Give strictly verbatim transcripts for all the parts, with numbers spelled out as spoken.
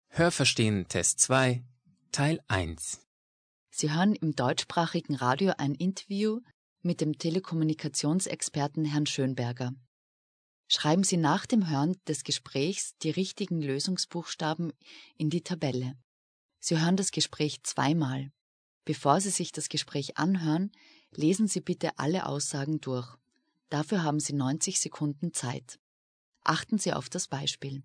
Hörverstehen Test zwei, Teil eins. Sie hören im deutschsprachigen Radio ein Interview mit dem Telekommunikationsexperten Herrn Schönberger. Schreiben Sie nach dem Hören des Gesprächs die richtigen Lösungsbuchstaben in die Tabelle. Sie hören das Gespräch zweimal. Bevor Sie sich das Gespräch anhören, lesen Sie bitte alle Aussagen durch. Dafür haben Sie neunzig Sekunden Zeit. Achten Sie auf das Beispiel.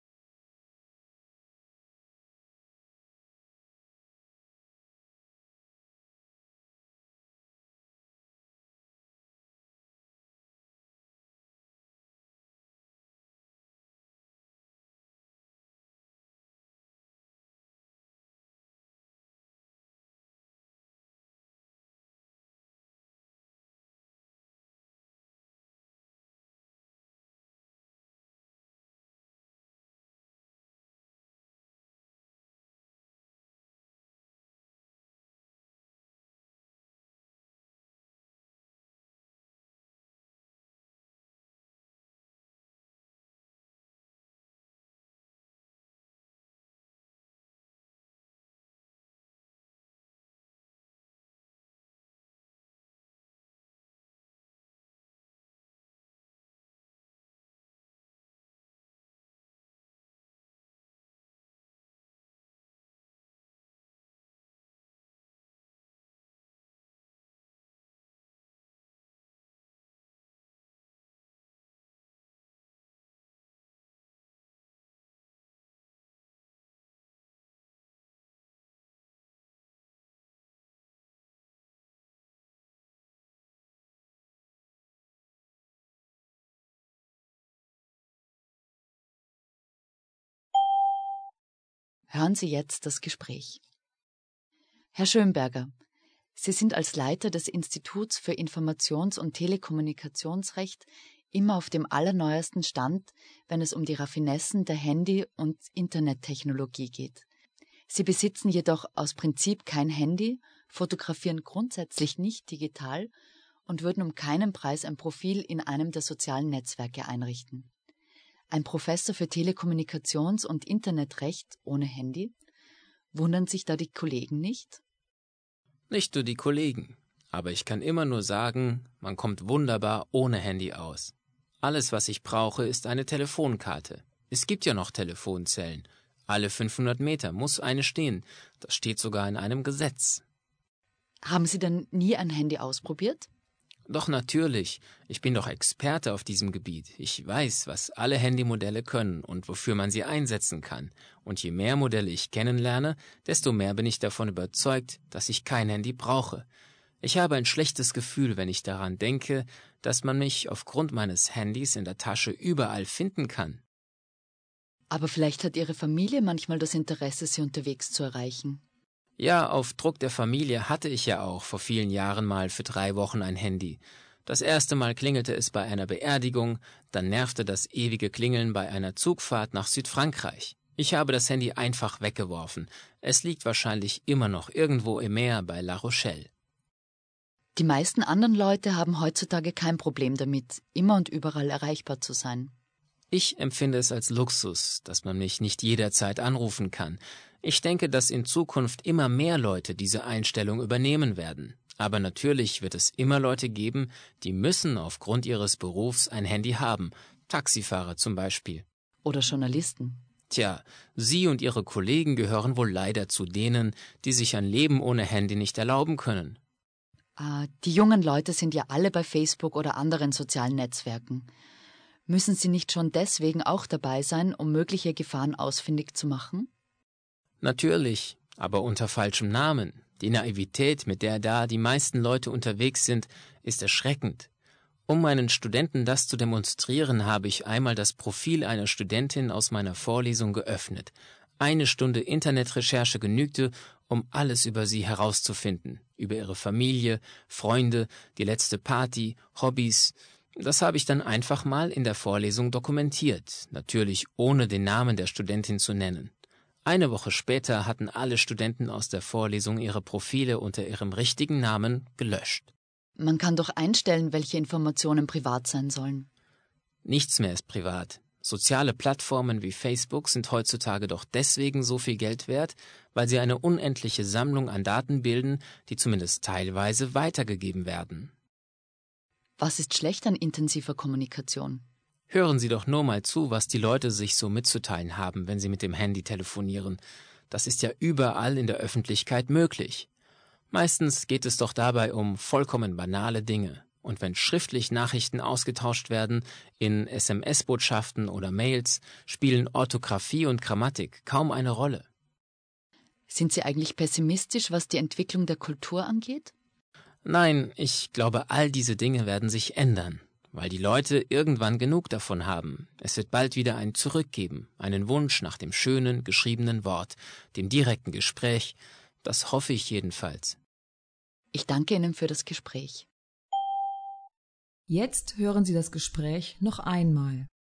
Hören Sie jetzt das Gespräch. Herr Schönberger, Sie sind als Leiter des Instituts für Informations- und Telekommunikationsrecht immer auf dem allerneuesten Stand, wenn es um die Raffinessen der Handy- und Internettechnologie geht. Sie besitzen jedoch aus Prinzip kein Handy, fotografieren grundsätzlich nicht digital und würden um keinen Preis ein Profil in einem der sozialen Netzwerke einrichten. Ein Professor für Telekommunikations- und Internetrecht ohne Handy? Wundern sich da die Kollegen nicht? Nicht nur die Kollegen, aber ich kann immer nur sagen, man kommt wunderbar ohne Handy aus. Alles, was ich brauche, ist eine Telefonkarte. Es gibt ja noch Telefonzellen. Alle fünfhundert Meter muss eine stehen. Das steht sogar in einem Gesetz. Haben Sie denn nie ein Handy ausprobiert? Doch natürlich, ich bin doch Experte auf diesem Gebiet. Ich weiß, was alle Handymodelle können und wofür man sie einsetzen kann. Und je mehr Modelle ich kennenlerne, desto mehr bin ich davon überzeugt, dass ich kein Handy brauche. Ich habe ein schlechtes Gefühl, wenn ich daran denke, dass man mich aufgrund meines Handys in der Tasche überall finden kann. Aber vielleicht hat Ihre Familie manchmal das Interesse, Sie unterwegs zu erreichen. Ja, auf Druck der Familie hatte ich ja auch vor vielen Jahren mal für drei Wochen ein Handy. Das erste Mal klingelte es bei einer Beerdigung, dann nervte das ewige Klingeln bei einer Zugfahrt nach Südfrankreich. Ich habe das Handy einfach weggeworfen. Es liegt wahrscheinlich immer noch irgendwo im Meer bei La Rochelle. Die meisten anderen Leute haben heutzutage kein Problem damit, immer und überall erreichbar zu sein. Ich empfinde es als Luxus, dass man mich nicht jederzeit anrufen kann. Ich denke, dass in Zukunft immer mehr Leute diese Einstellung übernehmen werden. Aber natürlich wird es immer Leute geben, die müssen aufgrund ihres Berufs ein Handy haben. Taxifahrer zum Beispiel. Oder Journalisten. Tja, Sie und Ihre Kollegen gehören wohl leider zu denen, die sich ein Leben ohne Handy nicht erlauben können. Äh, die jungen Leute sind ja alle bei Facebook oder anderen sozialen Netzwerken. Müssen sie nicht schon deswegen auch dabei sein, um mögliche Gefahren ausfindig zu machen? Natürlich, aber unter falschem Namen. Die Naivität, mit der da die meisten Leute unterwegs sind, ist erschreckend. Um meinen Studenten das zu demonstrieren, habe ich einmal das Profil einer Studentin aus meiner Vorlesung geöffnet. Eine Stunde Internetrecherche genügte, um alles über sie herauszufinden. Über ihre Familie, Freunde, die letzte Party, Hobbys. Das habe ich dann einfach mal in der Vorlesung dokumentiert, natürlich ohne den Namen der Studentin zu nennen. Eine Woche später hatten alle Studenten aus der Vorlesung ihre Profile unter ihrem richtigen Namen gelöscht. Man kann doch einstellen, welche Informationen privat sein sollen. Nichts mehr ist privat. Soziale Plattformen wie Facebook sind heutzutage doch deswegen so viel Geld wert, weil sie eine unendliche Sammlung an Daten bilden, die zumindest teilweise weitergegeben werden. Was ist schlecht an intensiver Kommunikation? Hören Sie doch nur mal zu, was die Leute sich so mitzuteilen haben, wenn sie mit dem Handy telefonieren. Das ist ja überall in der Öffentlichkeit möglich. Meistens geht es doch dabei um vollkommen banale Dinge. Und wenn schriftlich Nachrichten ausgetauscht werden, in S M S-Botschaften oder Mails, spielen Orthographie und Grammatik kaum eine Rolle. Sind Sie eigentlich pessimistisch, was die Entwicklung der Kultur angeht? Nein, ich glaube, all diese Dinge werden sich ändern, weil die Leute irgendwann genug davon haben. Es wird bald wieder ein Zurück geben, einen Wunsch nach dem schönen, geschriebenen Wort, dem direkten Gespräch. Das hoffe ich jedenfalls. Ich danke Ihnen für das Gespräch. Jetzt hören Sie das Gespräch noch einmal.